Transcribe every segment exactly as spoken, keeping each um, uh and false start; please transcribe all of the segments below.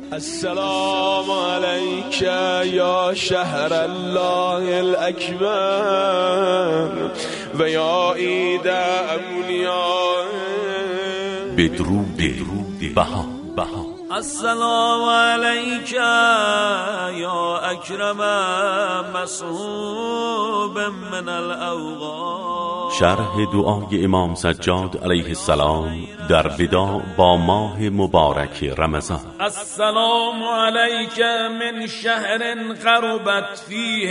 السلام علیک یا شهر الله الاکبر و یا عید اولیاء. بدرود بها بها. السلام علیک یا اکرم مصحوب من الاوغان. شرح دعای امام سجاد علیه السلام در وداع با ماه مبارک رمضان. السلام علیک من شهر غربت فیه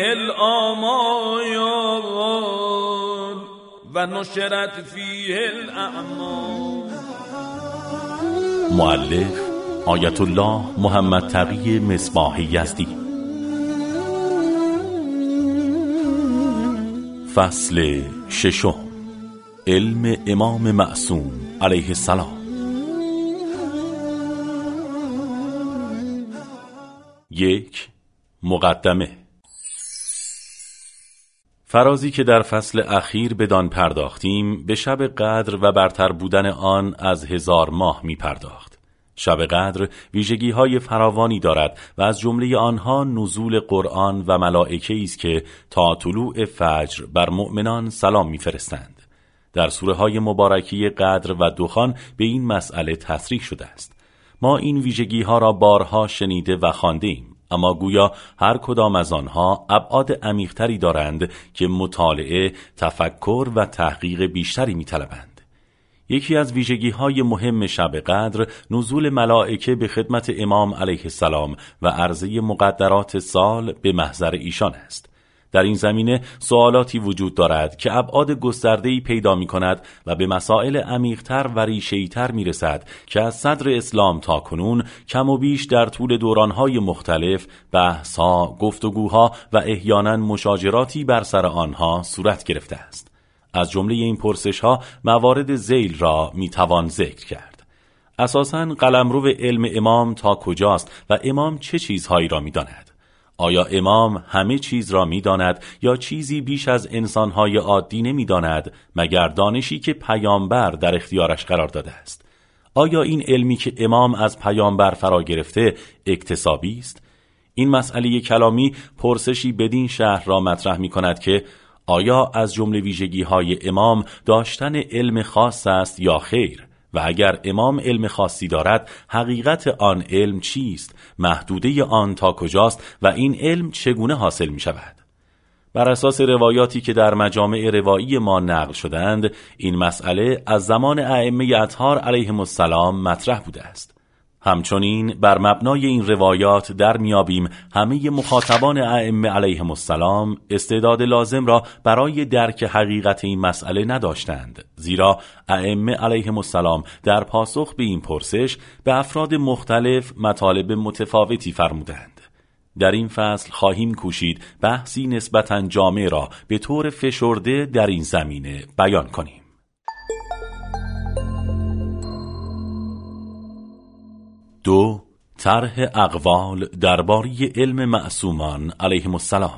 الآمال و نشرت فیه الاعمال. مؤلف آیت الله محمد تقی مصباح یزدی. فصل ششم. علم امام معصوم علیه السلام. یک. مقدمه. فرازی که در فصل اخیر بدان پرداختیم به شب قدر و برتر بودن آن از هزار ماه می پرداخت. شب قدر ویژگی های فراوانی دارد و از جمله آنها نزول قرآن و ملائکه است که تا طلوع فجر بر مؤمنان سلام می‌فرستند. در سوره های مبارکی قدر و دخان به این مسئله تصریح شده است. ما این ویژگی ها را بارها شنیده و خوانده ایم، اما گویا هر کدام از آنها ابعاد عمیق‌تری دارند که مطالعه، تفکر و تحقیق بیشتری می‌طلبند. یکی از ویژگی‌های مهم شب قدر نزول ملائکه به خدمت امام علیه السلام و عرضه مقدرات سال به محضر ایشان است. در این زمینه سوالاتی وجود دارد که ابعاد گسترده‌ای پیدا می‌کند و به مسائل عمیق‌تر و ریشه‌ای‌تر می‌رسد که از صدر اسلام تا کنون کم و بیش در طول دوران‌های مختلف بحث‌ها، گفتگوها و احیانا مشاجراتی بر سر آنها صورت گرفته است. از جمله این پرسش ها موارد ذیل را می توان ذکر کرد. اساساً قلمرو علم امام تا کجاست و امام چه چیزهایی را می داند؟ آیا امام همه چیز را می داند یا چیزی بیش از انسانهای عادی نمی داند مگر دانشی که پیامبر در اختیارش قرار داده است؟ آیا این علمی که امام از پیامبر فرا گرفته اکتسابی است؟ این مسئله کلامی پرسشی بدین شهر را مطرح می کند که آیا از جمله ویژگی‌های امام داشتن علم خاص است یا خیر؟ و اگر امام علم خاصی دارد، حقیقت آن علم چیست؟ محدوده آن تا کجاست و این علم چگونه حاصل می شود؟ بر اساس روایاتی که در مجامع روایی ما نقل شدند، این مسئله از زمان ائمه اطهار علیهم السلام مطرح بوده است. همچنین بر مبنای این روایات در میابیم همه مخاطبان ائمه علیهم السلام استعداد لازم را برای درک حقیقت این مسئله نداشتند، زیرا ائمه علیهم السلام در پاسخ به این پرسش به افراد مختلف مطالب متفاوتی فرمودند. در این فصل خواهیم کوشید بحثی نسبتاً جامع را به طور فشرده در این زمینه بیان کنیم. دو. طرح اقوال درباره علم معصومان علیهم السلام.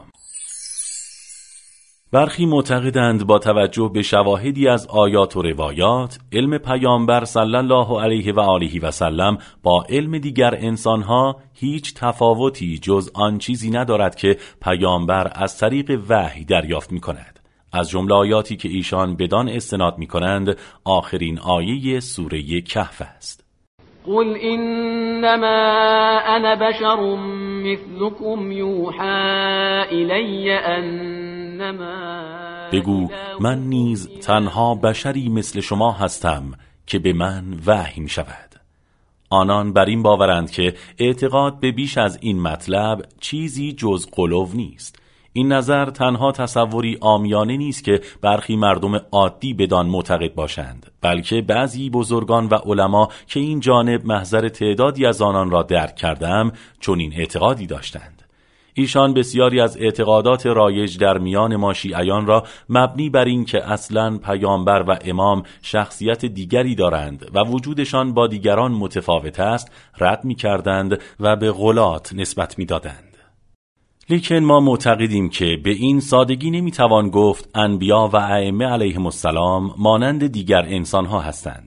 برخی معتقدند با توجه به شواهدی از آیات و روایات علم پیامبر صلی الله علیه و آله و سلم با علم دیگر انسانها هیچ تفاوتی جز آن چیزی ندارد که پیامبر از طریق وحی دریافت می کند. از جمله آیاتی که ایشان بدان استناد می کنند آخرین آیه سوره کهف است. قل انما انا بشر مثلكم یوحى الی انما. بگو من نیز تنها بشری مثل شما هستم که به من وحی می شود. آنان بر این باورند که اعتقاد به بیش از این مطلب چیزی جز غلو نیست. این نظر تنها تصوری عامیانه نیست که برخی مردم عادی بدان معتقد باشند، بلکه بعضی بزرگان و علما که این جانب محضر تعدادی از آنان را درک کردم چنین اعتقادی داشتند. ایشان بسیاری از اعتقادات رایج در میان ما شیعیان را مبنی بر این که اصلاً پیامبر و امام شخصیت دیگری دارند و وجودشان با دیگران متفاوت است رد می کردند و به غلات نسبت می دادند. لیکن ما معتقدیم که به این سادگی نمیتوان گفت انبیا و ائمه علیهم السلام مانند دیگر انسانها هستند،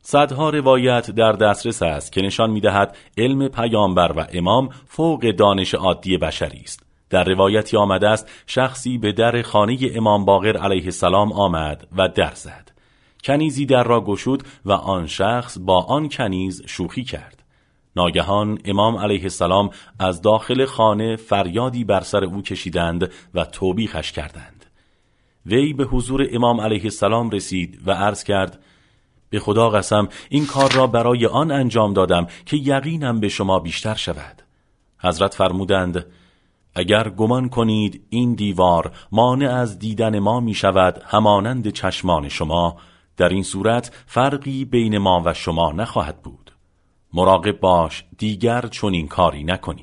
صدها روایت در دسترس است که نشان می‌دهد علم پیامبر و امام فوق دانش عادی بشری است. در روایتی آمده است شخصی به در خانه امام باقر علیه السلام آمد و در زد. کنیزی در را گشود و آن شخص با آن کنیز شوخی کرد. ناگهان امام علیه السلام از داخل خانه فریادی بر سر او کشیدند و توبیخش کردند. وی به حضور امام علیه السلام رسید و عرض کرد: به خدا قسم این کار را برای آن انجام دادم که یقینم به شما بیشتر شود. حضرت فرمودند: اگر گمان کنید این دیوار مانع از دیدن ما می شود همانند چشمان شما، در این صورت فرقی بین ما و شما نخواهد بود. مراقب باش دیگر چنین کاری نکنی.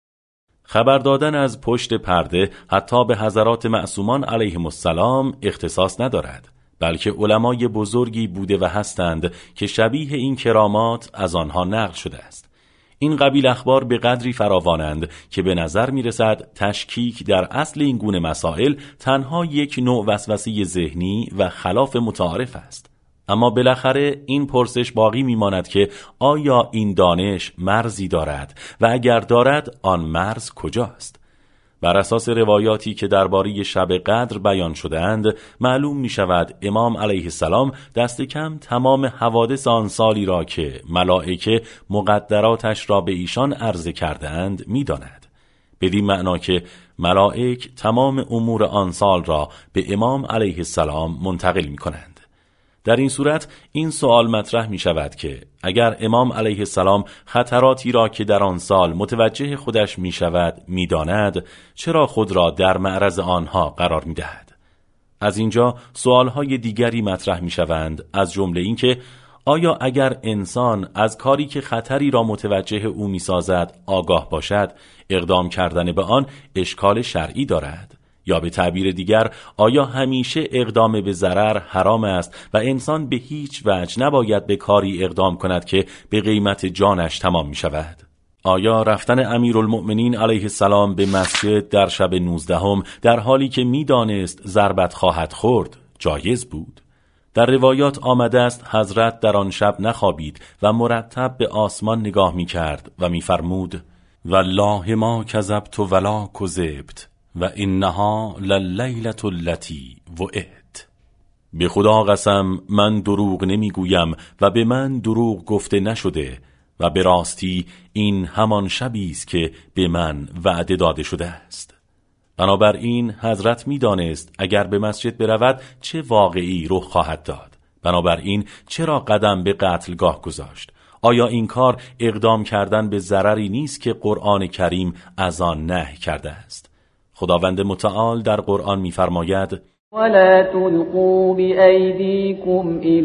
خبر دادن از پشت پرده حتی به حضرات معصومان علیهم السلام اختصاص ندارد، بلکه علمای بزرگی بوده و هستند که شبیه این کرامات از آنها نقل شده است. این قبیل اخبار به قدری فراوانند که به نظر می رسد تشکیک در اصل این گونه مسائل تنها یک نوع وسوسه ذهنی و خلاف متعارف است. اما بالاخره این پرسش باقی می ماند که آیا این دانش مرزی دارد و اگر دارد آن مرز کجاست؟ بر اساس روایاتی که درباره شب قدر بیان شده‌اند معلوم می شود امام علیه السلام دست کم تمام حوادث آن سالی را که ملائکه مقدراتش را به ایشان عرضه کرده‌اند می داند. بدین معنا که ملائک تمام امور آن سال را به امام علیه السلام منتقل می کنند. در این صورت این سوال مطرح می شود که اگر امام علیه السلام خطراتی را که در آن سال متوجه خودش می شود می داند، چرا خود را در معرض آنها قرار می دهد؟ از اینجا سوالهای دیگری مطرح می شوند، از جمله این که آیا اگر انسان از کاری که خطری را متوجه او می سازد آگاه باشد، اقدام کردن به آن اشکال شرعی دارد؟ یا به تعبیر دیگر آیا همیشه اقدام به ضرر حرام است و انسان به هیچ وجه نباید به کاری اقدام کند که به قیمت جانش تمام می شود؟ آیا رفتن امیرالمؤمنین علیه السلام به مسجد در شب نوزدهم در حالی که می دانست ضربت خواهد خورد جایز بود؟ در روایات آمده است حضرت در آن شب نخوابید و مرتب به آسمان نگاه می کرد و می فرمود: والله ما کذبت ولا کذبت و انها للیلة التي وعدت. به خدا قسم من دروغ نمیگویم و به من دروغ گفته نشده و به راستی این همان شبی است که به من وعده داده شده است. بنابراین حضرت می‌دانست اگر به مسجد برود چه واقعی رخ خواهد داد. بنابراین چرا قدم به قتلگاه گذاشت؟ آیا این کار اقدام کردن به ضرری نیست که قرآن کریم از آن نهی کرده است؟ خداوند متعال در قرآن می‌فرماید: ولا تلقوا بأيديكم إلى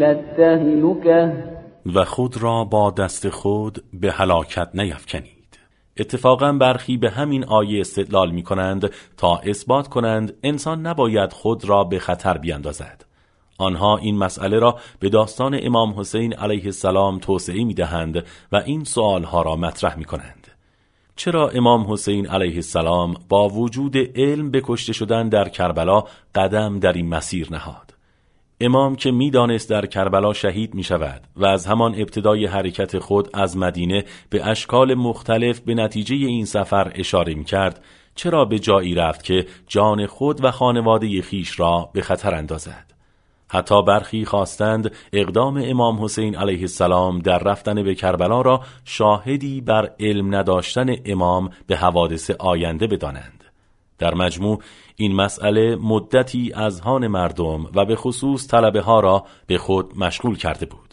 التهلكة و خود را با دست خود به هلاکت نیفکنید. اتفاقا برخی به همین آیه استدلال می‌کنند تا اثبات کنند انسان نباید خود را به خطر بیاندازد. آنها این مسئله را به داستان امام حسین علیه السلام توسعه می‌دهند و این سوالها را مطرح می‌کنند. چرا امام حسین علیه السلام با وجود علم به کشته شدن در کربلا قدم در این مسیر نهاد؟ امام که می‌دانست در کربلا شهید می‌شود و از همان ابتدای حرکت خود از مدینه به اشکال مختلف به نتیجه این سفر اشاره می‌کرد، چرا به جایی رفت که جان خود و خانواده خیش را به خطر اندازد؟ حتی برخی خواستند اقدام امام حسین علیه السلام در رفتن به کربلا را شاهدی بر علم نداشتن امام به حوادث آینده بدانند. در مجموع این مسئله مدتی اذهان مردم و به خصوص طلبه ها را به خود مشغول کرده بود.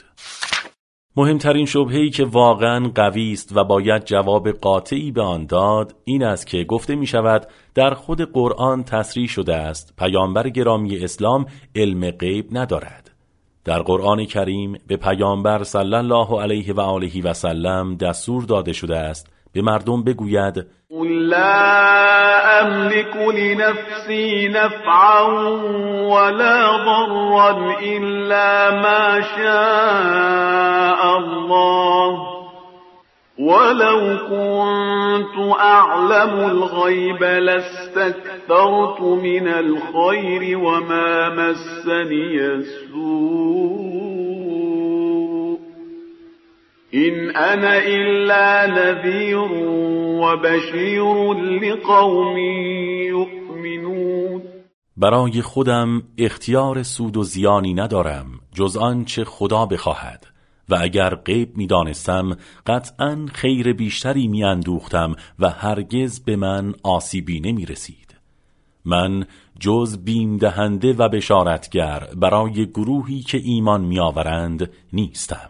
مهمترین شبهه‌ای که واقعاً قوی است و باید جواب قاطعی به آن داد این است که گفته می شود در خود قرآن تصریح شده است پیامبر گرامی اسلام علم غیب ندارد. در قرآن کریم به پیامبر صلی الله علیه و آله و سلم دستور داده شده است به مردم بگوید: قل لا املك لنفسي نفعا ولا ضرا الا ما شاء الله ولو كنت اعلم الغيب لاستكثرت من الخير وما مسني السوء این انا الا نذیر و بشیر لقوم یؤمنون. برای خودم اختیار سود و زیانی ندارم جز آنچه خدا بخواهد و اگر غیب می دانستم قطعاً خیر بیشتری می اندوختم و هرگز به من آسیبی نمی رسید. من جز بیم دهنده و بشارتگر برای گروهی که ایمان می آورند نیستم.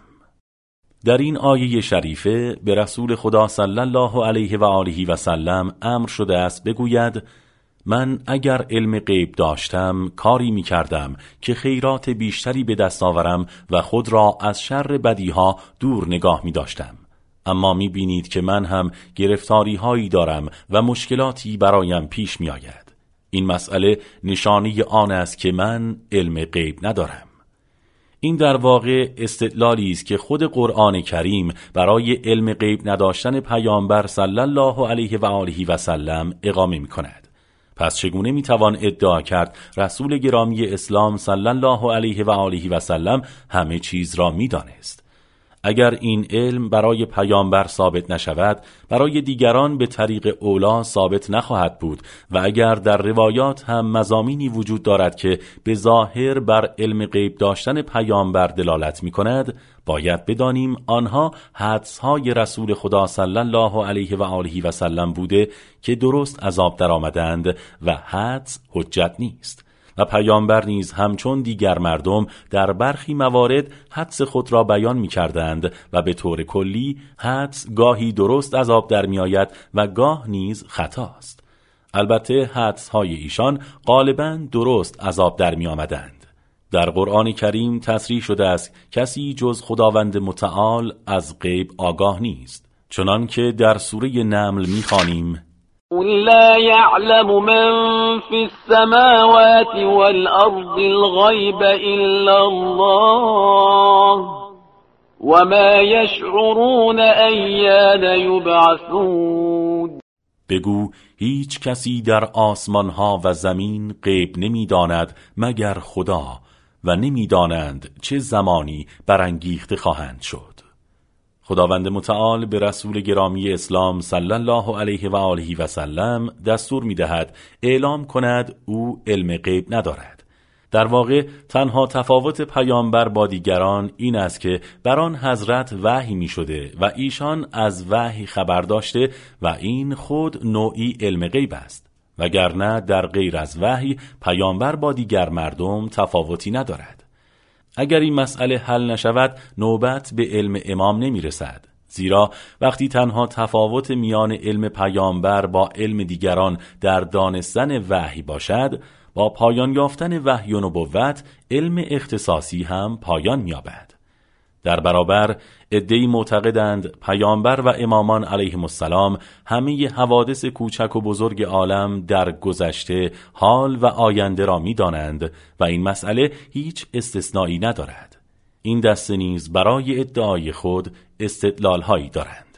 در این آیه شریفه به رسول خدا صلی الله علیه و آله و سلم امر شده است بگوید من اگر علم غیب داشتم کاری می کردم که خیرات بیشتری به دست آورم و خود را از شر بدیها دور نگاه می داشتم. اما می بینید که من هم گرفتاری هایی دارم و مشکلاتی برایم پیش می آید. این مسئله نشانی آن است که من علم غیب ندارم. این در واقع استدلالی است که خود قرآن کریم برای علم غیب نداشتن پیامبر صلی الله علیه و آله و سلم اقامه می کند. پس چگونه می توان ادعا کرد رسول گرامی اسلام صلی الله علیه و آله و سلم همه چیز را می دانست؟ اگر این علم برای پیامبر ثابت نشود، برای دیگران به طریق اولا ثابت نخواهد بود و اگر در روایات هم مضامینی وجود دارد که به ظاهر بر علم غیب داشتن پیامبر دلالت می کند، باید بدانیم آنها حدس‌های رسول خدا صلی الله علیه و آله و سلم بوده که درست از آب در آمدند و حدس حجت نیست. و پیامبر نیز همچون دیگر مردم در برخی موارد حدس خود را بیان می کردند و به طور کلی حدس گاهی درست از آب در می آید و گاه نیز خطاست. البته حدس های ایشان غالباً درست از آب در می آمدند. در قرآن کریم تصریح شده است کسی جز خداوند متعال از غیب آگاه نیست، چنان که در سوره نمل می خوانیم قل لا يعلم من في السماوات والأرض الغيب إلا الله وما يشعرون أيان يبعثون. بگو هیچ کسی در آسمان ها و زمین غیب نمی داند مگر خدا و نمی دانند چه زمانی برانگیخته خواهند شد. خداوند متعال به رسول گرامی اسلام صلی الله علیه و آله و سلم دستور می دهد اعلام کند او علم غیب ندارد. در واقع تنها تفاوت پیامبر با دیگران این است که بر آن حضرت وحی می شده و ایشان از وحی خبر داشته و این خود نوعی علم غیب است. وگرنه در غیر از وحی پیامبر با دیگر مردم تفاوتی ندارد. اگر این مسئله حل نشود نوبت به علم امام نمی رسد، زیرا وقتی تنها تفاوت میان علم پیامبر با علم دیگران در دانستن وحی باشد، با پایان یافتن وحی و نبوت علم اختصاصی هم پایان می‌یابد. در برابر عده‌ای معتقدند پیامبر و امامان علیهم السلام همه حوادث کوچک و بزرگ عالم در گذشته، حال و آینده را می‌دانند و این مسئله هیچ استثنایی ندارد. این دسته نیز برای ادعای خود استدلال‌هایی دارند.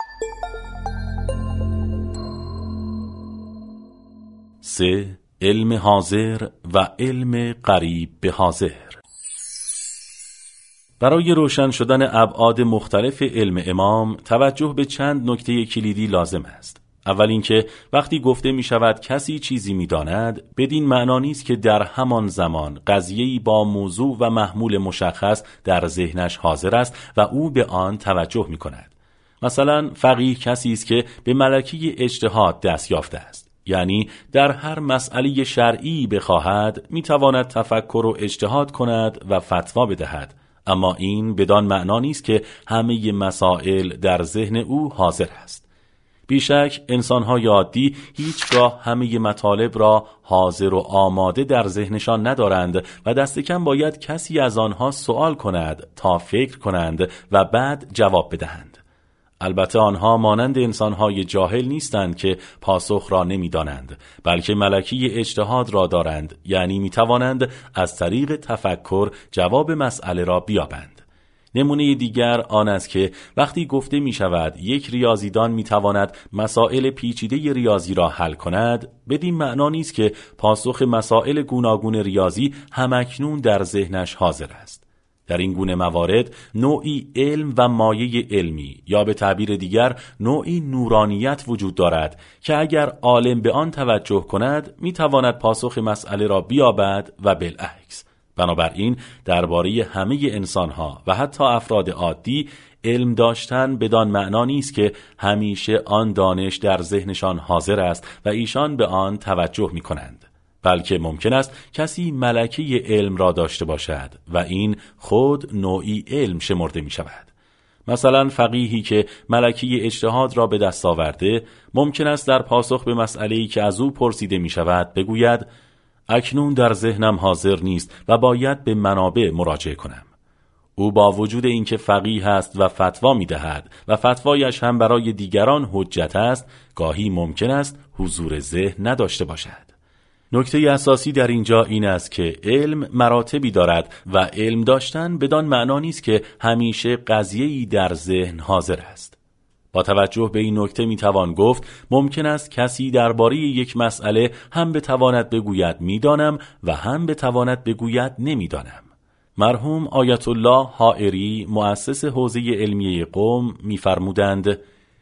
سه علم حاضر و علم قریب به حاضر. برای روشن شدن ابعاد مختلف علم امام توجه به چند نکته کلیدی لازم است. اول اینکه وقتی گفته می شود کسی چیزی می داند، بدین معنا نیست که در همان زمان قضیه‌ای با موضوع و محمول مشخص در ذهنش حاضر است و او به آن توجه می کند. مثلا فقیه کسی است که به ملکه اجتهاد دست یافته است، یعنی در هر مسئله شرعی بخواهد می تواند تفکر و اجتهاد کند و فتوا بدهد، اما این بدان معنا نیست که همه مسائل در ذهن او حاضر است. بیشک انسان‌های عادی هیچگاه همه مطالب را حاضر و آماده در ذهنشان ندارند و دست کم باید کسی از آنها سوال کند تا فکر کنند و بعد جواب بدهند. البته آنها مانند انسان‌های جاهل نیستند که پاسخ را نمی‌دانند، بلکه ملکه اجتهاد را دارند، یعنی می‌توانند از طریق تفکر جواب مسئله را بیابند. نمونه دیگر آن است که وقتی گفته می‌شود یک ریاضیدان می‌تواند مسائل پیچیده ریاضی را حل کند، بدین معنا نیست که پاسخ مسائل گوناگون ریاضی همکنون در ذهنش حاضر است. در این گونه موارد نوعی علم و مایه علمی یا به تعبیر دیگر نوعی نورانیت وجود دارد که اگر عالم به آن توجه کند میتواند پاسخ مسئله را بیابد و بالعکس. بنابراین درباره همه انسانها و حتی افراد عادی علم داشتن بدان معنا نیست که همیشه آن دانش در ذهنشان حاضر است و ایشان به آن توجه می کنند، بلکه ممکن است کسی ملکه علم را داشته باشد و این خود نوعی علم شمرده می شود. مثلا فقیهی که ملکه اجتهاد را به دست آورده ممکن است در پاسخ به مسئله‌ای که از او پرسیده می شود بگوید اکنون در ذهنم حاضر نیست و باید به منابع مراجعه کنم. او با وجود اینکه فقیه است و فتوا می دهد و فتوایش هم برای دیگران حجت است، گاهی ممکن است حضور ذهن نداشته باشد. نکته اساسی در اینجا این است که علم مراتبی دارد و علم داشتن بدان معنا نیست که همیشه قضیه‌ای در ذهن حاضر است. با توجه به این نکته می توان گفت ممکن است کسی درباره یک مسئله هم بتواند بگوید میدانم و هم بتواند بگوید نمیدانم. مرحوم آیت الله حائری مؤسس حوزه علمیه قم می‌فرمودند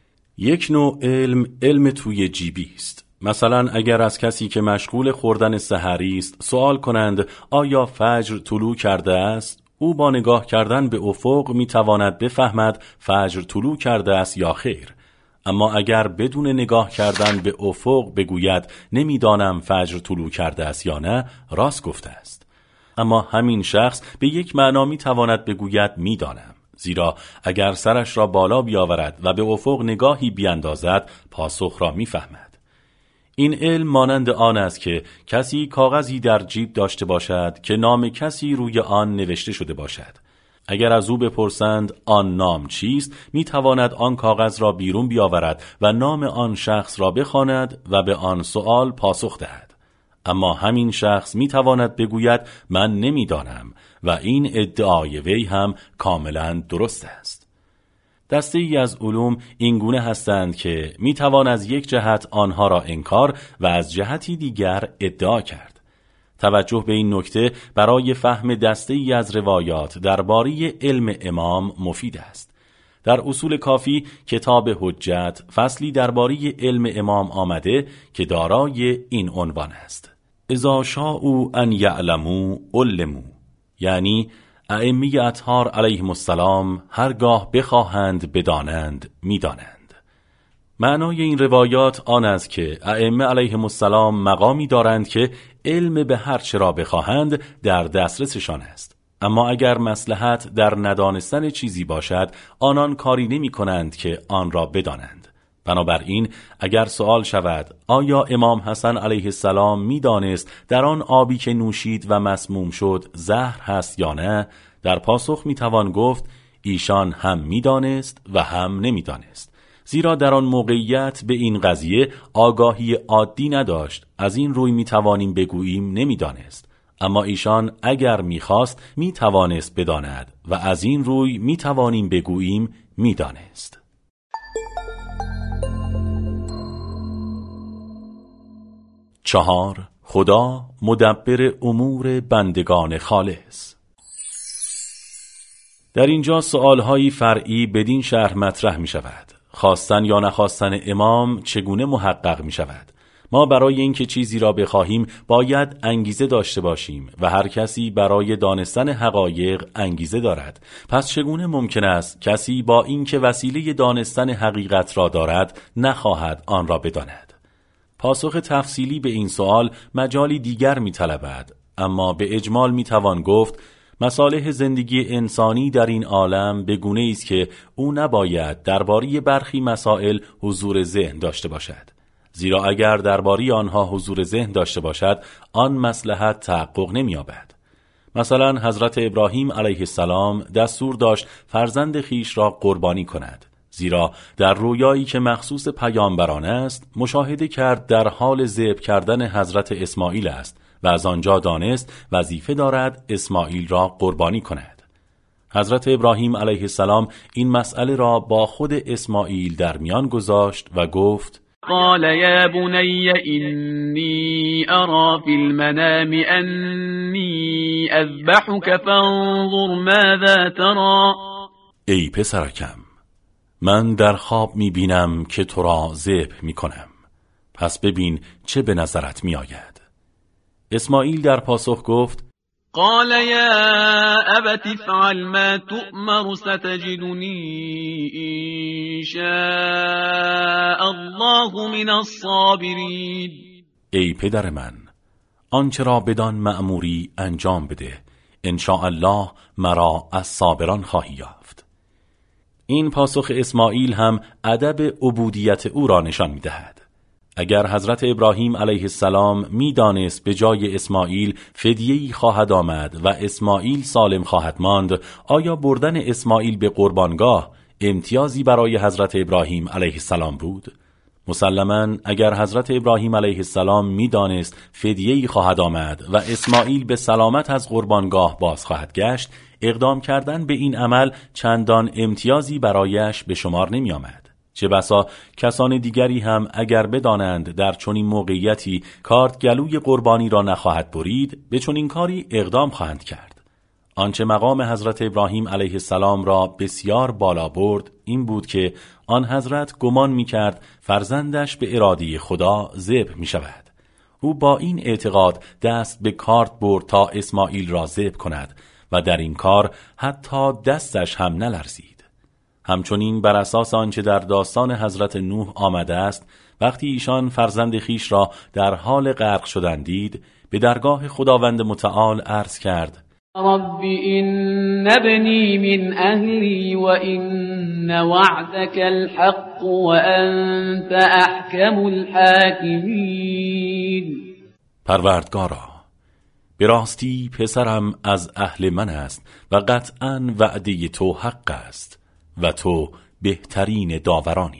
یک نوع علم علم توی جیبی است. مثلا اگر از کسی که مشغول خوردن سحری است سوال کنند آیا فجر طلوع کرده است، او با نگاه کردن به افق میتواند بفهمد فجر طلوع کرده است یا خیر. اما اگر بدون نگاه کردن به افق بگوید نمیدانم فجر طلوع کرده است یا نه، راست گفته است. اما همین شخص به یک معنا میتواند بگوید میدانم، زیرا اگر سرش را بالا بیاورد و به افق نگاهی بیاندازد پاسخ را میفهمد. این علم مانند آن است که کسی کاغذی در جیب داشته باشد که نام کسی روی آن نوشته شده باشد. اگر از او بپرسند آن نام چیست، میتواند آن کاغذ را بیرون بیاورد و نام آن شخص را بخواند و به آن سؤال پاسخ دهد. اما همین شخص میتواند بگوید من نمیدانم و این ادعای وی هم کاملا درست است. دسته ای از علوم این گونه هستند که میتوان از یک جهت آنها را انکار و از جهتی دیگر ادعا کرد. توجه به این نکته برای فهم دسته ای از روایات درباره علم امام مفید است. در اصول کافی کتاب حجت فصلی درباره علم امام آمده که دارای این عنوان است: اذا شاءوا ان یعلموا علموا، یعنی ائمه اطهار علیهم السلام هرگاه بخواهند بدانند میدانند. معنای این روایات آن است که ائمه علیهم السلام مقامی دارند که علم به هر چه را بخواهند در دسترسشان است، اما اگر مصلحت در ندانستن چیزی باشد آنان کاری نمی کنند که آن را بدانند. بنابراین اگر سوال شود آیا امام حسن علیه السلام می دانست در آن آبی که نوشید و مسموم شد زهر هست یا نه، در پاسخ می توان گفت ایشان هم می دانست و هم نمی دانست، زیرا در آن موقعیت به این قضیه آگاهی عادی نداشت. از این روی می توانیم بگوییم نمی دانست، اما ایشان اگر می خواست می توانست بداند و از این روی می توانیم بگوییم می دانست. چهار، خدا مدبر امور بندگان خالص. در اینجا سؤال‌های فرعی بدین شرح مطرح می شود: خواستن یا نخواستن امام چگونه محقق می شود؟ ما برای اینکه چیزی را بخواهیم باید انگیزه داشته باشیم و هر کسی برای دانستن حقایق انگیزه دارد. پس چگونه ممکن است کسی با اینکه وسیله دانستن حقیقت را دارد نخواهد آن را بداند؟ پاسخ تفصیلی به این سوال مجالی دیگر می طلبد، اما به اجمال می توان گفت مصالح زندگی انسانی در این عالم به گونه‌ای است که او نباید درباره برخی مسائل حضور ذهن داشته باشد، زیرا اگر درباره آنها حضور ذهن داشته باشد آن مصلحت تحقق نمی‌یابد. مثلا حضرت ابراهیم علیه السلام دستور داشت فرزند خیش را قربانی کند، زیرا در رویایی که مخصوص پیامبران است مشاهده کرد در حال ذبح کردن حضرت اسماعیل است و از آنجا دانست وظیفه دارد اسماعیل را قربانی کند. حضرت ابراهیم علیه السلام این مسئله را با خود اسماعیل در میان گذاشت و گفت: قال يا بني إني أرى في المنام أني إني أذبحك فانظر ماذا ترى. ای پسرکم، من در خواب می بینم که تو را ذبح می کنم، پس ببین چه به نظرت می آید. اسماعیل در پاسخ گفت: قال يا أبت افعل ما تؤمر ستجدني إن شاء الله من الصابرين. ای پدر من، آنچه را بدان مأموری انجام بده، ان شاء الله مرا از صابران خواهی یافت. این پاسخ اسماعیل هم ادب عبودیت او را نشان می‌دهد. اگر حضرت ابراهیم علیه السلام می‌دانست به جای اسماعیل فدیه‌ای خواهد آمد و اسماعیل سالم خواهد ماند، آیا بردن اسماعیل به قربانگاه امتیازی برای حضرت ابراهیم علیه السلام بود؟ مسلماً اگر حضرت ابراهیم علیه السلام می‌دانست فدیه‌ای خواهد آمد و اسماعیل به سلامت از قربانگاه باز خواهد گشت، اقدام کردن به این عمل چندان امتیازی برایش به شمار نمی آمد. چه بسا کسان دیگری هم اگر بدانند در چنین موقعیتی کارد گلوی قربانی را نخواهد برید، به چنین کاری اقدام خواهند کرد. آنچه مقام حضرت ابراهیم علیه السلام را بسیار بالا برد این بود که آن حضرت گمان می کرد فرزندش به اراده خدا ذبح می شود. او با این اعتقاد دست به کارد برد تا اسماعیل را ذبح کند و در این کار حتی دستش هم نلرزید. همچنین بر اساس آنچه در داستان حضرت نوح آمده است، وقتی ایشان فرزند خیش را در حال غرق شدن دید، به درگاه خداوند متعال عرض کرد: رب إن ابني من أهلي وإن وعدك الحق وأنت أحكم الحاكمين. پروردگارا، به راستی پسرم از اهل من است و قطعاً وعده تو حق است و تو بهترین داورانی.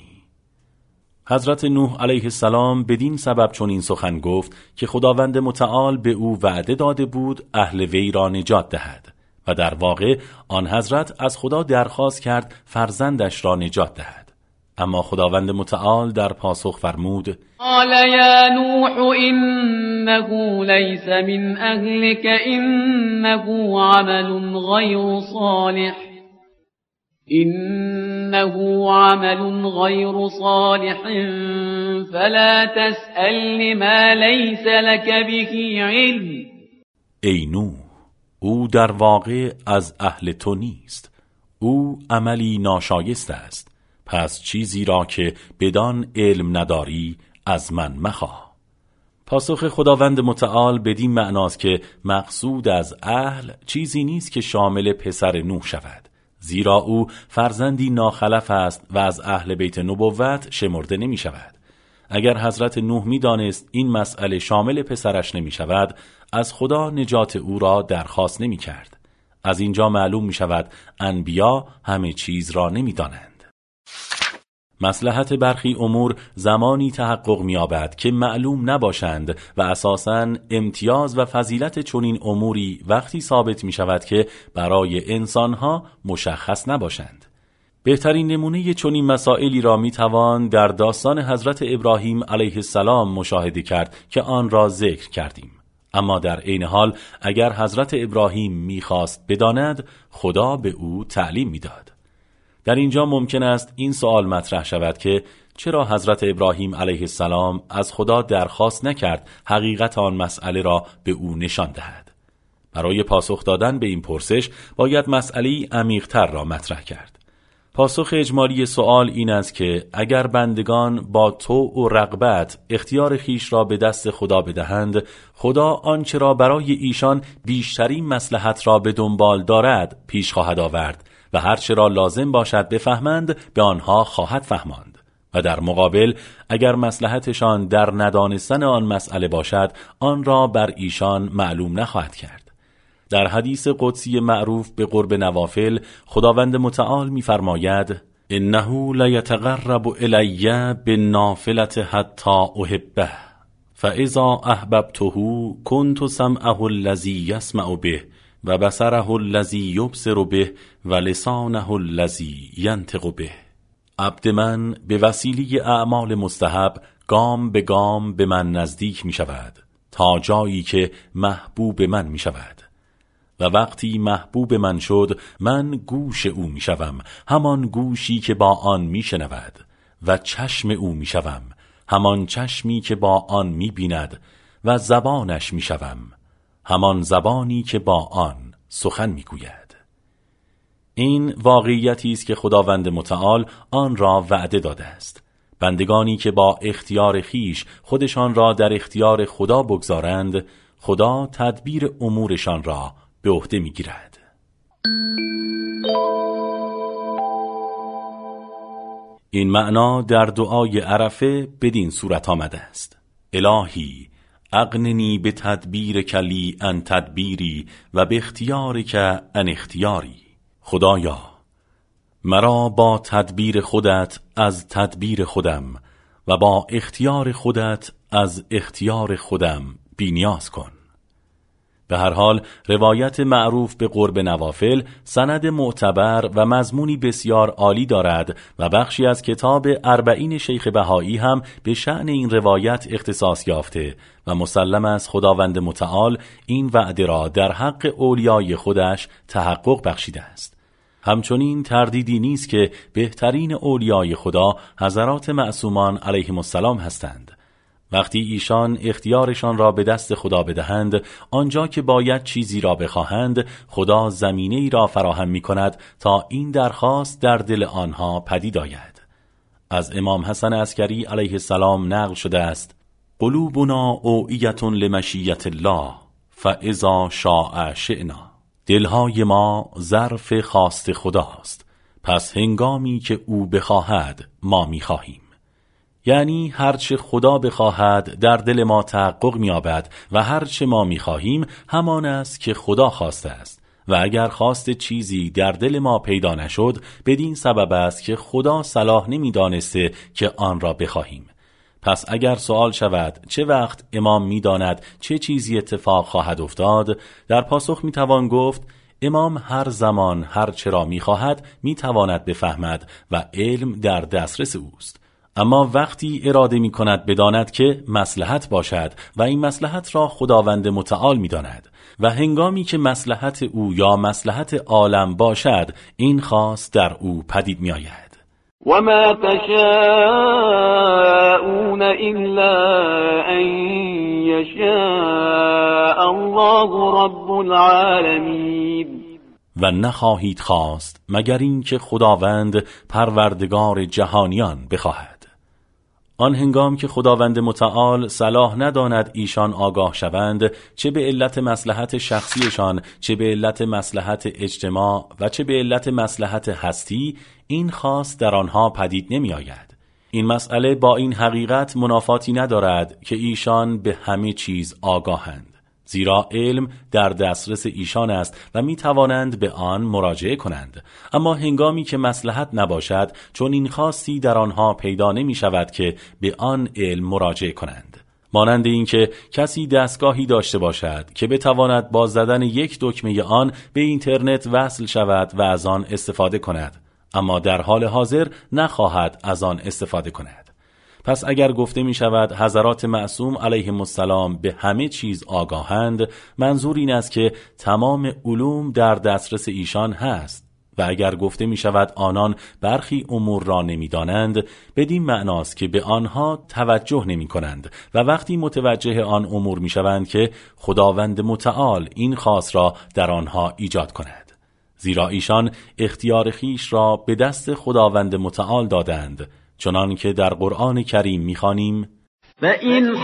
حضرت نوح علیه السلام بدین سبب چون این سخن گفت که خداوند متعال به او وعده داده بود اهل وی را نجات دهد و در واقع آن حضرت از خدا درخواست کرد فرزندش را نجات دهد. اما خداوند متعال در پاسخ فرمود: قال یا نوح إنه ليس من أهلك إنه عمل غير صالح إنه عمل غير صالح فلا تسأل لما ليس لك به علم. ای نوح، او در واقع از اهل تو نیست، او عملی ناشایست است، پس چیزی را که بدان علم نداری از من مخواه. پاسخ خداوند متعال بدین معناست که مقصود از اهل چیزی نیست که شامل پسر نوح شود، زیرا او فرزندی ناخلف است و از اهل بیت نبوت شمرده نمی شود. اگر حضرت نوح می دانست این مسئله شامل پسرش نمی شود، از خدا نجات او را درخواست نمی کرد. از اینجا معلوم می شود انبیا همه چیز را نمی دانند. مصلحت برخی امور زمانی تحقق می‌یابد که معلوم نباشند و اساساً امتیاز و فضیلت چنین اموری وقتی ثابت می‌شود که برای انسان‌ها مشخص نباشند. بهترین نمونه چنین مسائلی را می‌توان در داستان حضرت ابراهیم علیه السلام مشاهده کرد که آن را ذکر کردیم. اما در عین حال اگر حضرت ابراهیم می‌خواست بداند، خدا به او تعلیم می‌داد. در اینجا ممکن است این سوال مطرح شود که چرا حضرت ابراهیم علیه السلام از خدا درخواست نکرد حقیقت آن مسئله را به او نشان دهد؟ برای پاسخ دادن به این پرسش باید مسئله عمیق‌تر را مطرح کرد. پاسخ اجمالی سوال این است که اگر بندگان با طوع و رغبت اختیار خیش را به دست خدا بدهند، خدا آنچه را برای ایشان بیشترین مصلحت را به دنبال دارد پیش خواهد آورد و هر چه را لازم باشد بفهمند به آنها خواهد فهماند. و در مقابل اگر مصلحتشان در ندانستن آن مسئله باشد، آن را بر ایشان معلوم نخواهد کرد. در حدیث قدسی معروف به قرب نوافل خداوند متعال می‌فرماید: انه لیتقرب الی بالنافلة حتی احبه فاذا احببته كنت سمعه الذی یسمع به و بصره الذی یبصر به و لسانه الذی ینطق به. عبد من به وسیله اعمال مستحب گام به گام به من نزدیک می شود تا جایی که محبوب من می شود و وقتی محبوب من شد من گوش او می شوم، همان گوشی که با آن می شنود، و چشم او می شوم، همان چشمی که با آن می بیند، و زبانش می شوم، همان زبانی که با آن سخن می گوید. این واقعیتی است که خداوند متعال آن را وعده داده است. بندگانی که با اختیار خیش خودشان را در اختیار خدا بگذارند، خدا تدبیر امورشان را به عهده می‌گیرد. این معنا در دعای عرفه بدین صورت آمده است: الهی اغننی به تدبیر کلی ان تدبیری و به اختیاری که ان اختیاری. خدایا مرا با تدبیر خودت از تدبیر خودم و با اختیار خودت از اختیار خودم بی‌نیاز کن. به هر حال روایت معروف به قرب نوافل سند معتبر و مضمونی بسیار عالی دارد و بخشی از کتاب اربعین شیخ بهایی هم به شأن این روایت اختصاص یافته و مسلم است خداوند متعال این وعده را در حق اولیای خودش تحقق بخشیده است. همچنین تردیدی نیست که بهترین اولیای خدا حضرات معصومان علیهم السلام هستند. وقتی ایشان اختیارشان را به دست خدا بدهند، آنجا که باید چیزی را بخواهند، خدا زمینه‌ای را فراهم می کند تا این درخواست در دل آنها پدید آید. از امام حسن عسکری علیه السلام نقل شده است: قلوبنا اوعیة لمشیة الله فاذا شاء شئنا. دلهای ما ظرف خواست خداست، پس هنگامی که او بخواهد ما می‌خواهیم. یعنی هرچه خدا بخواهد در دل ما تحقق می‌یابد و هرچه ما می‌خواهیم همان است که خدا خواسته است. و اگر خواست چیزی در دل ما پیدا نشد، بدین سبب است که خدا صلاح نمی‌دانسته که آن را بخواهیم. پس اگر سوال شود چه وقت امام می‌داند چه چیزی اتفاق خواهد افتاد، در پاسخ می‌توان گفت امام هر زمان هر چرا می‌خواهد می‌تواند بفهمد و علم در دسترس اوست. اما وقتی اراده می کند بداند که مصلحت باشد و این مصلحت را خداوند متعال می داند و هنگامی که مصلحت او یا مصلحت عالم باشد این خواست در او پدید می آید. وما تشاءون الا ان یشاء الله رب العالمین. و نخواهید خواست مگر این که خداوند پروردگار جهانیان بخواهد. آن هنگام که خداوند متعال صلاح نداند ایشان آگاه شوند، چه به علت مصلحت شخصیشان، چه به علت مصلحت اجتماع و چه به علت مصلحت هستی، این خاص در آنها پدید نمی آید. این مسئله با این حقیقت منافاتی ندارد که ایشان به همه چیز آگاهند، زیرا علم در دسترس ایشان است و می توانند به آن مراجعه کنند. اما هنگامی که مصلحت نباشد، چون این خاصی در آنها پیدا نمی شود که به آن علم مراجعه کنند. مانند این که کسی دستگاهی داشته باشد که بتواند با زدن یک دکمه آن به اینترنت وصل شود و از آن استفاده کند، اما در حال حاضر نخواهد از آن استفاده کند. پس اگر گفته می شود حضرات معصوم علیهم السلام به همه چیز آگاهند، منظور این است که تمام علوم در دسترس ایشان هست. و اگر گفته می شود آنان برخی امور را نمی دانند، بدین معناست که به آنها توجه نمی کنند و وقتی متوجه آن امور می شوند که خداوند متعال این خاص را در آنها ایجاد کند. زیرا ایشان اختیار خیش را به دست خداوند متعال دادند، چنان که در قرآن کریم می‌خوانیم: فَإِنْ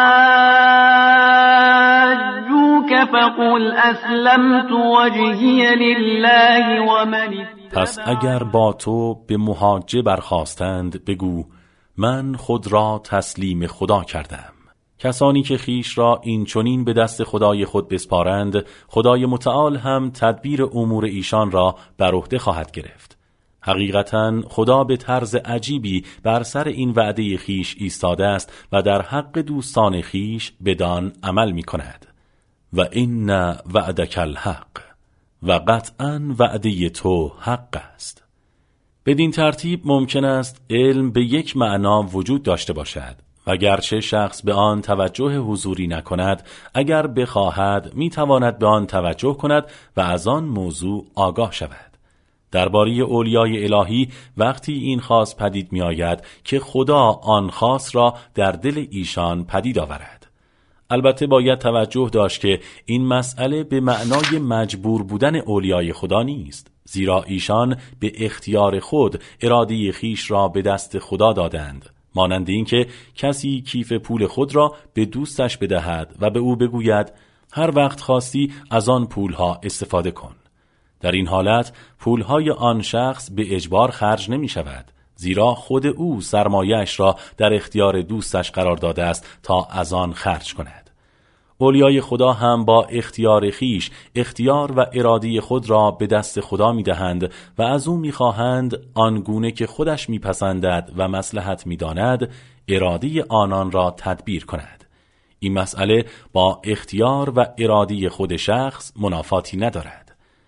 حَاجُّوكَ فَقُلْ أَسْلَمْتُ وَجْهِيَ لِلَّهِ وَمَنِ. پس اگر با تو به محاجه برخاستند بگو من خود را تسلیم خدا کردم. کسانی که خیش را این چنین به دست خدای خود بسپارند، خدای متعال هم تدبیر امور ایشان را بر عهده خواهد گرفت. حقیقتاً خدا به طرز عجیبی بر سر این وعده خیش ایستاده است و در حق دوستان خیش بدان عمل می کند. و این وعدک الحق، و قطعاً وعده تو حق است. بدین ترتیب ممکن است علم به یک معنا وجود داشته باشد و گرچه شخص به آن توجه حضوری نکند، اگر بخواهد میتواند به آن توجه کند و از آن موضوع آگاه شود. درباره اولیای الهی وقتی این خاص پدید می آید که خدا آن خاص را در دل ایشان پدید آورد. البته باید توجه داشت که این مسئله به معنای مجبور بودن اولیای خدا نیست، زیرا ایشان به اختیار خود اراده خیش را به دست خدا دادند، مانند این که کسی کیف پول خود را به دوستش بدهد و به او بگوید هر وقت خواستی از آن پولها استفاده کن. در این حالت پولهای آن شخص به اجبار خرج نمی شود، زیرا خود او سرمایه‌اش را در اختیار دوستش قرار داده است تا از آن خرج کند. اولیای خدا هم با اختیار خیش اختیار و اراده خود را به دست خدا می دهند و از او می خواهند آنگونه که خودش می پسندد و مصلحت می داند اراده آنان را تدبیر کند. این مسئله با اختیار و اراده خود شخص منافاتی ندارد.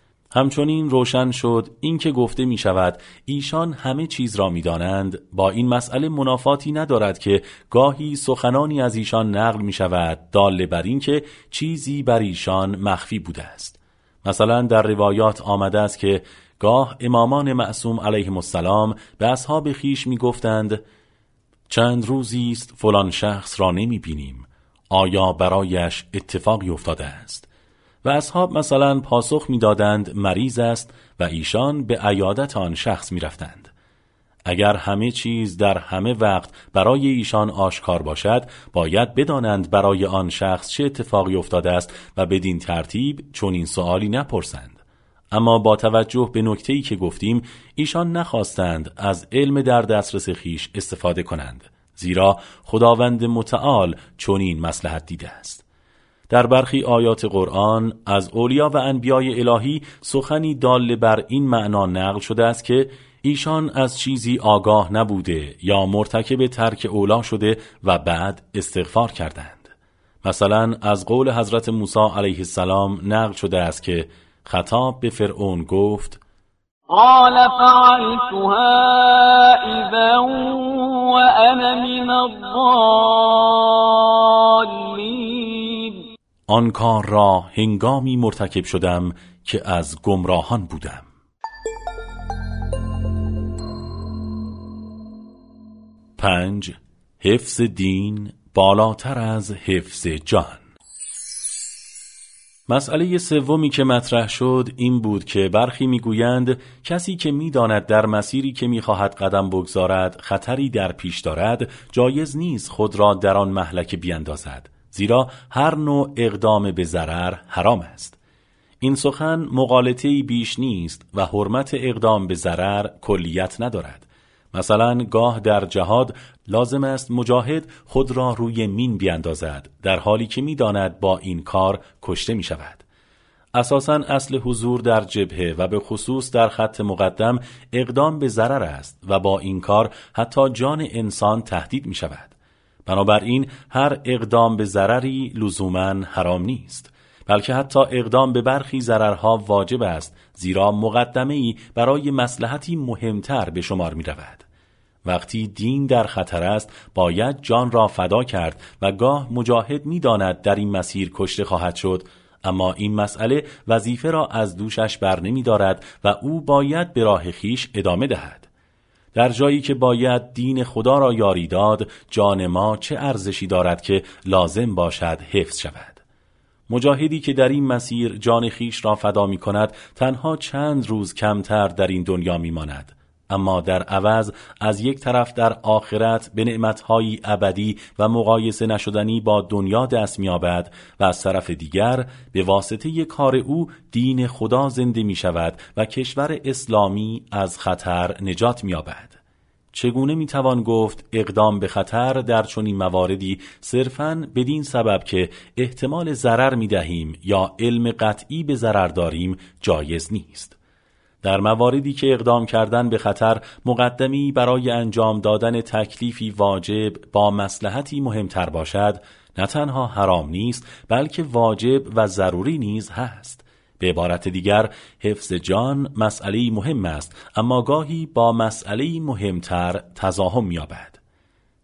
همچنین روشن شد این که گفته می شود ایشان همه چیز را می دانند، با این مسئله منافاتی ندارد که گاهی سخنانی از ایشان نقل می شود دال بر این که چیزی بر ایشان مخفی بوده است. مثلا در روایات آمده است که گاه امامان معصوم علیهم السلام به اصحاب خیش می گفتند چند روزی است فلان شخص را نمی بینیم، آیا برایش اتفاقی افتاده است؟ و اصحاب مثلا پاسخ می دادند مریض است و ایشان به عیادت آن شخص می رفتند. اگر همه چیز در همه وقت برای ایشان آشکار باشد، باید بدانند برای آن شخص چه اتفاقی افتاده است و بدین ترتیب چون این سؤالی نپرسند. اما با توجه به نکته‌ای که گفتیم، ایشان نخواستند از علم در دسترس خیش استفاده کنند، زیرا خداوند متعال چنین مصلحت دیده است. در برخی آیات قرآن از اولیا و انبیای الهی سخنی دال بر این معنا نقل شده است که ایشان از چیزی آگاه نبوده یا مرتکب ترک اولا شده و بعد استغفار کردند. مثلا از قول حضرت موسی علیه السلام نقل شده است که خطاب به فرعون گفت قال فعلتها اذا وانا من الضالین. آن کار را هنگامی مرتکب شدم که از گمراهان بودم. پنج. حفظ دین بالاتر از حفظ جان. مسئله سومی که مطرح شد این بود که برخی میگویند کسی که میداند در مسیری که میخواهد قدم بگذارد خطری در پیش دارد، جایز نیست خود را در آن مهلکه بیندازد، زیرا هر نوع اقدام به ضرر حرام است. این سخن مغالطه‌ای بیش نیست و حرمت اقدام به ضرر کلیت ندارد. مثلا گاه در جهاد لازم است مجاهد خود را روی مین بیندازد، در حالی که می‌داند با این کار کشته می‌شود. اساساً اصل حضور در جبهه و به خصوص در خط مقدم اقدام به ضرر است و با این کار حتی جان انسان تهدید می‌شود. بنابراین هر اقدام به ضرری لزوماً حرام نیست، بلکه حتی اقدام به برخی ضررها واجب است، زیرا مقدمه‌ای برای مصلحتی مهمتر به شمار می‌رود. وقتی دین در خطر است، باید جان را فدا کرد و گاه مجاهد می‌داند در این مسیر کشته خواهد شد، اما این مسئله وظیفه را از دوشش بر نمی‌دارد و او باید به راه خیش ادامه دهد. در جایی که باید دین خدا را یاری داد، جان ما چه ارزشی دارد که لازم باشد حفظ شود؟ مجاهدی که در این مسیر جان خیش را فدا می کند تنها چند روز کمتر در این دنیا می ماند، اما در عوض از یک طرف در آخرت به نعمت‌های ابدی و مقایسه نشدنی با دنیا دست می‌یابد و از طرف دیگر به واسطه کار او دین خدا زنده می‌شود و کشور اسلامی از خطر نجات می‌یابد. چگونه می‌توان گفت اقدام به خطر در چنین مواردی صرفاً بدین سبب که احتمال ضرر می‌دهیم یا علم قطعی به ضرر داریم جایز نیست؟ در مواردی که اقدام کردن به خطر مقدمی برای انجام دادن تکلیفی واجب با مصلحتی مهمتر باشد، نه تنها حرام نیست بلکه واجب و ضروری نیز هست. به عبارت دیگر حفظ جان مسئله‌ای مهم است، اما گاهی با مسئله‌ای مهمتر تزاحم می‌یابد.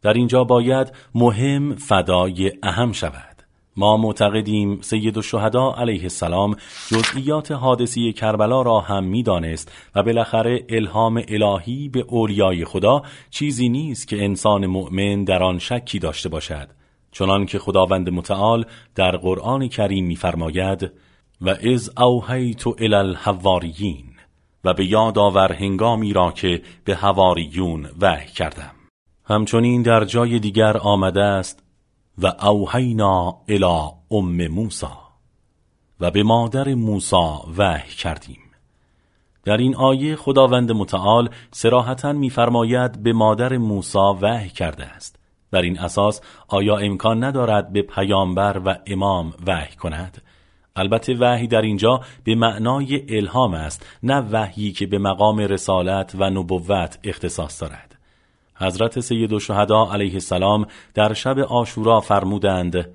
در اینجا باید مهم فدای اهم شود. ما معتقدیم سید الشهدا علیه السلام جزئیات حادثه کربلا را هم می‌دانست و بالاخره الهام الهی به اولیای خدا چیزی نیست که انسان مؤمن در آن شکی داشته باشد، چنان که خداوند متعال در قرآن کریم می‌فرماید و اذ اوحیت الی الحواریین، و به یاد آور هنگامی را که به حواریون وحی کردم. همچنین در جای دیگر آمده است و اوحینا الی ام موسی، و به مادر موسی وحی کردیم. در این آیه خداوند متعال صراحتاً می‌فرماید به مادر موسی وحی کرده است. بر این اساس آیا امکان ندارد به پیامبر و امام وحی کند؟ البته وحی در اینجا به معنای الهام است، نه وحیی که به مقام رسالت و نبوت اختصاص دارد. حضرت سید الشهدا علیه السلام در شب عاشورا فرمودند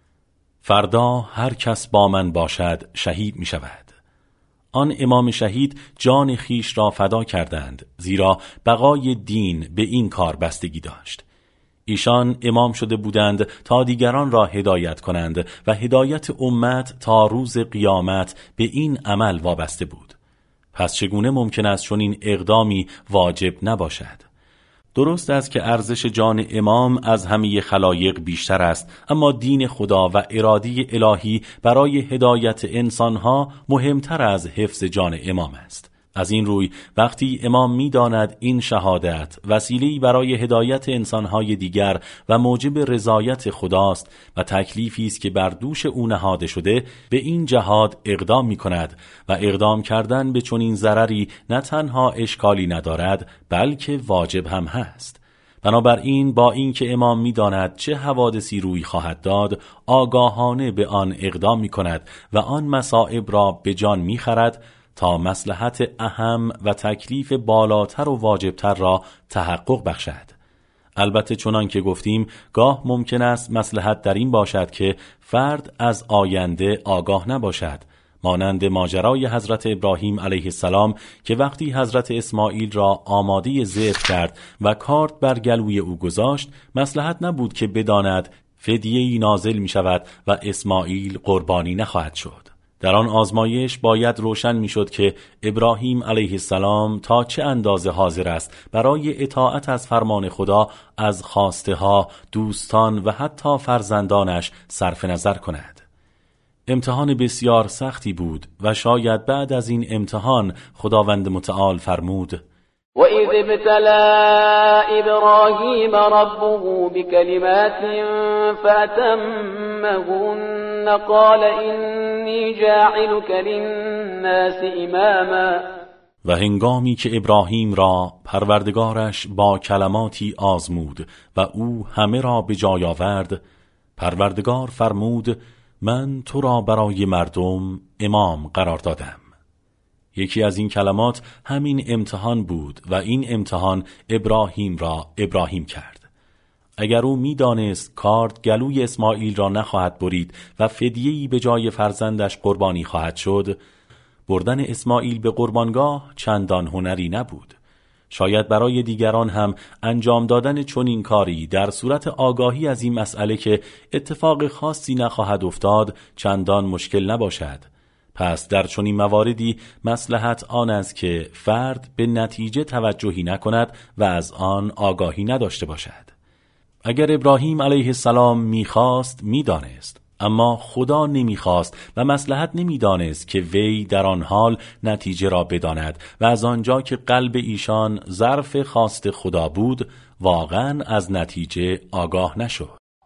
فردا هر کس با من باشد شهید می شود. آن امام شهید جان خیش را فدا کردند، زیرا بقای دین به این کار بستگی داشت. ایشان امام شده بودند تا دیگران را هدایت کنند و هدایت امت تا روز قیامت به این عمل وابسته بود. پس چگونه ممکن است چنین اقدامی واجب نباشد؟ درست است که ارزش جان امام از همه خلایق بیشتر است، اما دین خدا و اراده الهی برای هدایت انسانها مهمتر از حفظ جان امام است. از این روی وقتی امام می‌داند این شهادت وسیله‌ای برای هدایت انسان‌های دیگر و موجب رضایت خداست و تکلیفی است که بر دوش او نهاده شده، به این جهاد اقدام می‌کند و اقدام کردن به چنین ضرری نه تنها اشکالی ندارد بلکه واجب هم هست. بنابراین با اینکه امام می‌داند چه حوادثی روی خواهد داد، آگاهانه به آن اقدام می‌کند و آن مصائب را به جان می‌خرد تا مصلحت اهم و تکلیف بالاتر و واجبتر را تحقق بخشد. البته چنان که گفتیم گاه ممکن است مصلحت در این باشد که فرد از آینده آگاه نباشد، مانند ماجرای حضرت ابراهیم علیه السلام که وقتی حضرت اسماعیل را آماده ذبح کرد و کارد بر گلوی او گذاشت، مصلحت نبود که بداند فدیه‌ای نازل می شود و اسماعیل قربانی نخواهد شد. در آن آزمایش باید روشن میشد که ابراهیم علیه السلام تا چه اندازه حاضر است برای اطاعت از فرمان خدا از خواسته ها، دوستان و حتی فرزندانش صرف نظر کند. امتحان بسیار سختی بود و شاید بعد از این امتحان خداوند متعال فرمود وَإِذِ ابْتَلَى إِبْرَاهِيمَ رَبُّهُ بِكَلِمَاتٍ فَأَتَمَّهُنَّ قَالَ إِنِّي جَاعِلُكَ لِلنَّاسِ إِمَامًا. و هنگامی که ابراهیم را پروردگارش با کلماتی آزمود و او همه را به جای آورد، پروردگار فرمود من تو را برای مردم امام قرار دادم. یکی از این کلمات همین امتحان بود و این امتحان ابراهیم را ابراهیم کرد. اگر او می‌دانست کارد گلوی اسماعیل را نخواهد برید و فدیه‌ای به جای فرزندش قربانی خواهد شد، بردن اسماعیل به قربانگاه چندان هنری نبود. شاید برای دیگران هم انجام دادن چنین کاری در صورت آگاهی از این مسئله که اتفاق خاصی نخواهد افتاد چندان مشکل نباشد. پس در چنین مواردی مصلحت آن است که فرد به نتیجه توجهی نکند و از آن آگاهی نداشته باشد. اگر ابراهیم علیه السلام میخواست میدانست، اما خدا نمیخواست و مصلحت نمیدانست که وی در آن حال نتیجه را بداند و از آنجا که قلب ایشان ظرف خواست خدا بود واقعا از نتیجه آگاه نشد.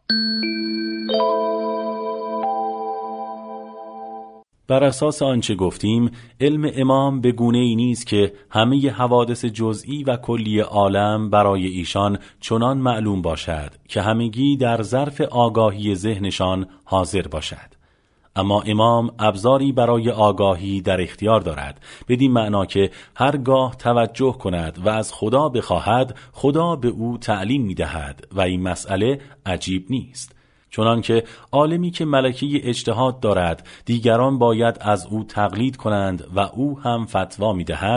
بر اساس آنچه گفتیم، علم امام به گونه‌ای نیست که همه حوادث جزئی و کلی عالم برای ایشان چنان معلوم باشد که همگی در ظرف آگاهی ذهنشان حاضر باشد. اما امام ابزاری برای آگاهی در اختیار دارد، بدین معنا که هرگاه توجه کند و از خدا بخواهد، خدا به او تعلیم می‌دهد و این مسئله عجیب نیست. چنان که عالمی که ملکه اجتهاد دارد دیگران باید از او تقلید کنند و او هم فتوا می دهد،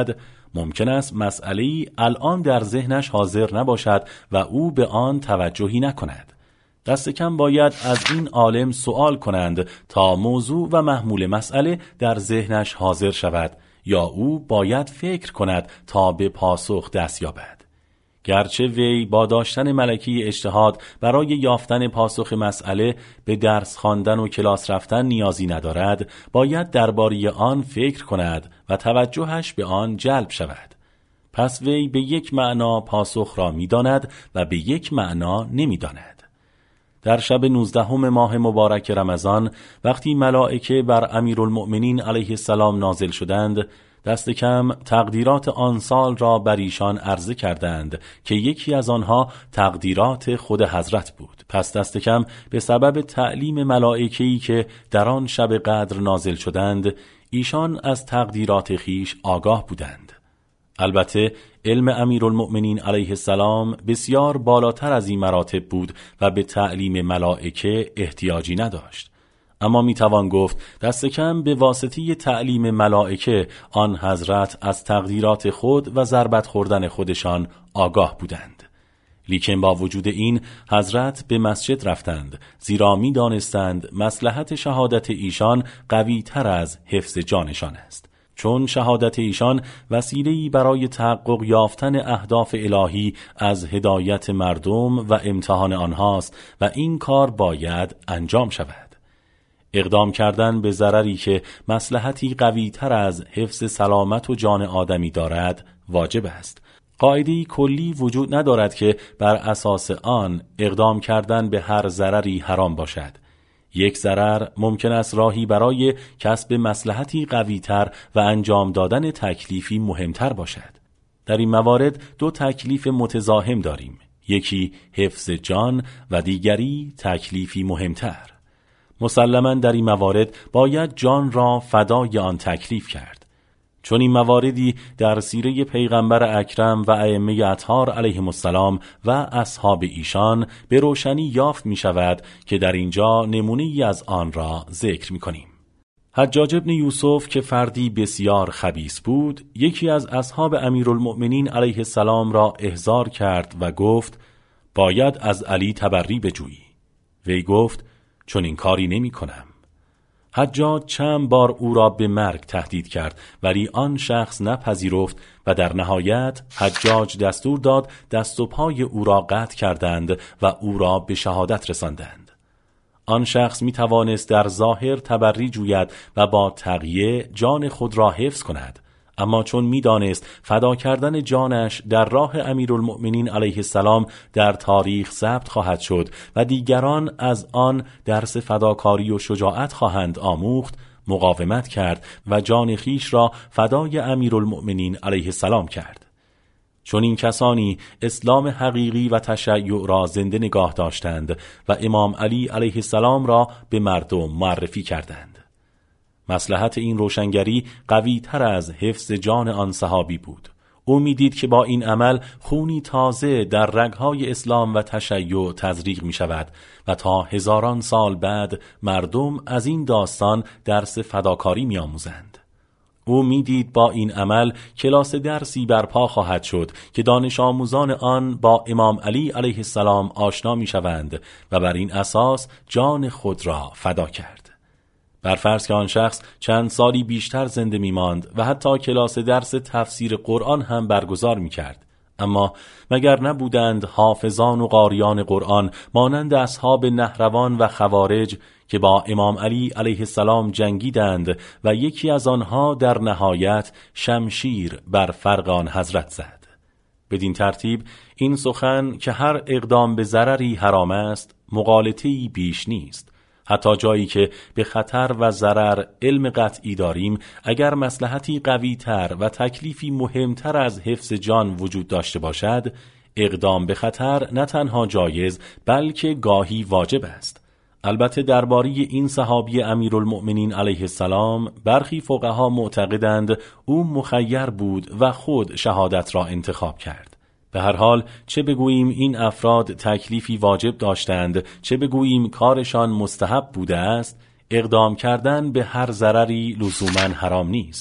ممکن است مسئله‌ای الان در ذهنش حاضر نباشد و او به آن توجهی نکند. دست کم باید از این عالم سوال کنند تا موضوع و محمول مسئله در ذهنش حاضر شود، یا او باید فکر کند تا به پاسخ دست یابد. گرچه وی با داشتن ملکه اجتهاد برای یافتن پاسخ مسئله به درس خواندن و کلاس رفتن نیازی ندارد، باید درباره آن فکر کند و توجهش به آن جلب شود. پس وی به یک معنا پاسخ را می‌داند و به یک معنا نمی‌داند. در شب نوزدهم ماه مبارک رمضان وقتی ملائکه بر امیرالمؤمنین علیه السلام نازل شدند، دست کم تقدیرات آن سال را بر ایشان عرضه کردند که یکی از آنها تقدیرات خود حضرت بود. پس دست کم به سبب تعلیم ملائکه‌ای که در آن شب قدر نازل شدند، ایشان از تقدیرات خیش آگاه بودند. البته علم امیرالمؤمنین علیه السلام بسیار بالاتر از این مراتب بود و به تعلیم ملائکه احتیاجی نداشت، اما میتوان گفت دست کم به واسطه تعلیم ملائکه آن حضرت از تقدیرات خود و ضربت خوردن خودشان آگاه بودند. لیکن با وجود این حضرت به مسجد رفتند، زیرا می دانستند مصلحت شهادت ایشان قوی تر از حفظ جانشان است، چون شهادت ایشان وسیله‌ای برای تحقق یافتن اهداف الهی از هدایت مردم و امتحان آنهاست و این کار باید انجام شود. اقدام کردن به ضرری که مصلحتی قوی تر از حفظ سلامت و جان آدمی دارد واجب است. قاعده‌ای کلی وجود ندارد که بر اساس آن اقدام کردن به هر ضرری حرام باشد. یک ضرر ممکن است راهی برای کسب مصلحتی قوی‌تر و انجام دادن تکلیفی مهمتر باشد. در این موارد دو تکلیف متزاحم داریم، یکی حفظ جان و دیگری تکلیفی مهمتر. مسلماً در این موارد باید جان را فدای آن تکلیف کرد، چون این مواردی در سیره پیغمبر اکرم و ائمه اطهار علیهم السلام و اصحاب ایشان به روشنی یافت می شود که در اینجا نمونه‌ای از آن را ذکر می کنیم. حجاج ابن یوسف که فردی بسیار خبیث بود، یکی از اصحاب امیرالمؤمنین علیه السلام را احضار کرد و گفت باید از علی تبری بجویی. وی گفت چون این کاری نمی کنم. حجاج چند بار او را به مرگ تهدید کرد، ولی آن شخص نپذیرفت و در نهایت حجاج دستور داد دست و پای او را قطع کردند و او را به شهادت رساندند. آن شخص می توانست در ظاهر تبری جوید و با تقیه جان خود را حفظ کند، اما چون می دانست فدا کردن جانش در راه امیرالمؤمنین علیه السلام در تاریخ ثبت خواهد شد و دیگران از آن درس فداکاری و شجاعت خواهند آموخت، مقاومت کرد و جان خیش را فدای امیرالمؤمنین علیه السلام کرد. چون این کسانی اسلام حقیقی و تشیع را زنده نگاه داشتند و امام علی علیه السلام را به مردم معرفی کردند. مصلحت این روشنگری قوی تر از حفظ جان آن صحابی بود. او می دید که با این عمل خونی تازه در رگهای اسلام و تشیع تزریق می شود و تا هزاران سال بعد مردم از این داستان درس فداکاری می آموزند. او می دید با این عمل کلاس درسی برپا خواهد شد که دانش آموزان آن با امام علی علیه السلام آشنا می شوند و بر این اساس جان خود را فدا کرد. بر فرض که آن شخص چند سالی بیشتر زنده می ماند و حتی کلاس درس تفسیر قرآن هم برگزار می کرد. اما مگر نبودند حافظان و قاریان قرآن مانند اصحاب نهروان و خوارج که با امام علی علیه السلام جنگیدند و یکی از آنها در نهایت شمشیر بر فرق آن حضرت زد. بدین ترتیب این سخن که هر اقدام به ضرری حرام است مغالطه‌ای بیش نیست. حتی جایی که به خطر و ضرر علم قطعی داریم، اگر مصلحتی قوی تر و تکلیفی مهمتر از حفظ جان وجود داشته باشد، اقدام به خطر نه تنها جایز بلکه گاهی واجب است. البته درباره این صحابی امیرالمؤمنین علیه السلام برخی فقها معتقدند او مخیر بود و خود شهادت را انتخاب کرد. به هر حال چه بگوییم این افراد تکلیفی واجب داشتند، چه بگوییم کارشان مستحب بوده است، اقدام کردن به هر ضرری لزوماً حرام نیست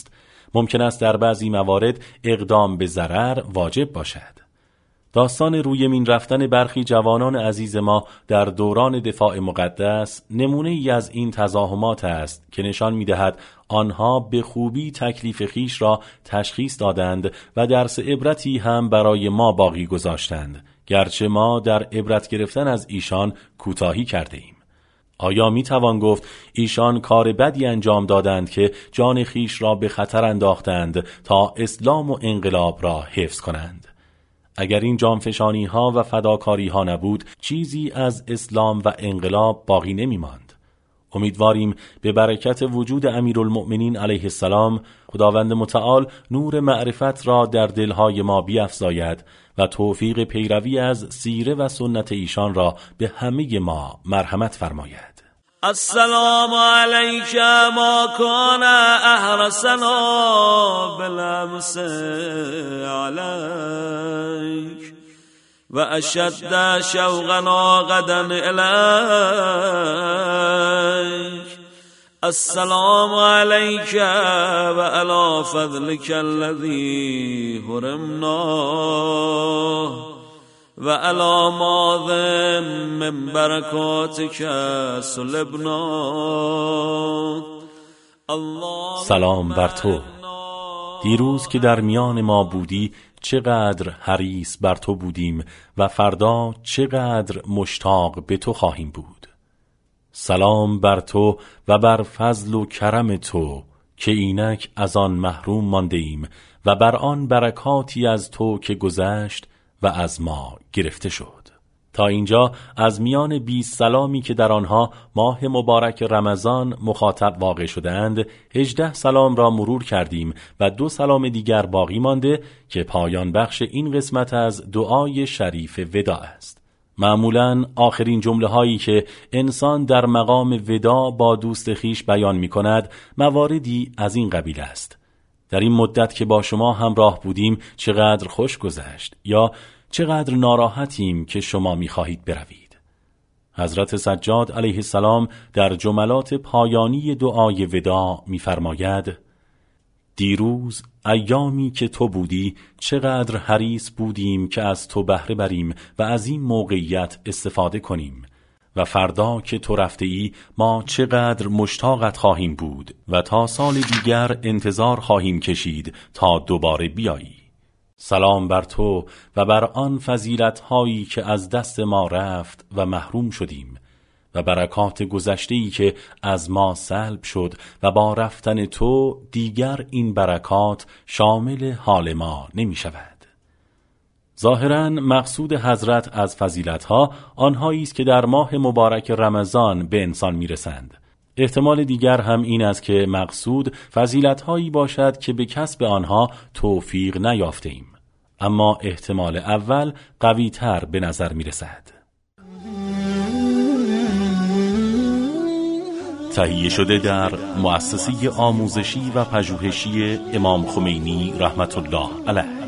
ممکن است در بعضی موارد اقدام به ضرر واجب باشد. داستان رویمین رفتن برخی جوانان عزیز ما در دوران دفاع مقدس نمونه ای از این تزاحمات است که نشان می دهد آنها به خوبی تکلیف خیش را تشخیص دادند و درس عبرتی هم برای ما باقی گذاشتند، گرچه ما در عبرت گرفتن از ایشان کوتاهی کرده ایم. آیا می توان گفت ایشان کار بدی انجام دادند که جان خیش را به خطر انداختند تا اسلام و انقلاب را حفظ کنند؟ اگر این جانفشانی ها و فداکاری ها نبود، چیزی از اسلام و انقلاب باقی نمی ماند. امیدواریم به برکت وجود امیرالمؤمنین علیه السلام خداوند متعال نور معرفت را در دلهای ما بیفزاید و توفیق پیروی از سیره و سنت ایشان را به همه ما مرحمت فرماید. السلام علیک ما کان احرسنا بالامس علیک و اشد شوقنا غدا الیک. السلام علیک و علی فضلک الذی حرمنا و علی ماذ من برکاتک سلبنا. سلام بر تو. دیروز که در میان ما بودی چقدر حریص بر تو بودیم و فردا چقدر مشتاق به تو خواهیم بود. سلام بر تو و بر فضل و کرم تو که اینک از آن محروم مانده ایم و بر آن برکاتی از تو که گذشت و از ما گرفته شد. تا اینجا از میان بیست سلامی که در آنها ماه مبارک رمضان مخاطب واقع شدند، هجده سلام را مرور کردیم و دو سلام دیگر باقی مانده که پایان بخش این قسمت از دعای شریف وداع است. معمولاً آخرین جمله هایی که انسان در مقام وداع با دوست خیش بیان می کند مواردی از این قبیل است: در این مدت که با شما همراه بودیم چقدر خوش گذشت، یا چقدر ناراحتیم که شما می خواهید بروید. حضرت سجاد علیه السلام در جملات پایانی دعای وداع می فرماید: دیروز ایامی که تو بودی چقدر حریص بودیم که از تو بهره بریم و از این موقعیت استفاده کنیم، و فردا که تو رفته ای ما چقدر مشتاقت خواهیم بود و تا سال دیگر انتظار خواهیم کشید تا دوباره بیایی. سلام بر تو و بر آن فضیلت هایی که از دست ما رفت و محروم شدیم و برکات گذشته‌ای که از ما سلب شد و با رفتن تو دیگر این برکات شامل حال ما نمی شود. ظاهراً مقصود حضرت از فضیلت‌ها آنهایی است که در ماه مبارک رمضان به انسان میرسند. احتمال دیگر هم این است که مقصود فضیلت‌هایی باشد که به کسب آنها توفیق نیافتیم، اما احتمال اول قوی‌تر به نظر میرسد. تهیه شده در مؤسسه آموزشی و پژوهشی امام خمینی رحمت الله علیه.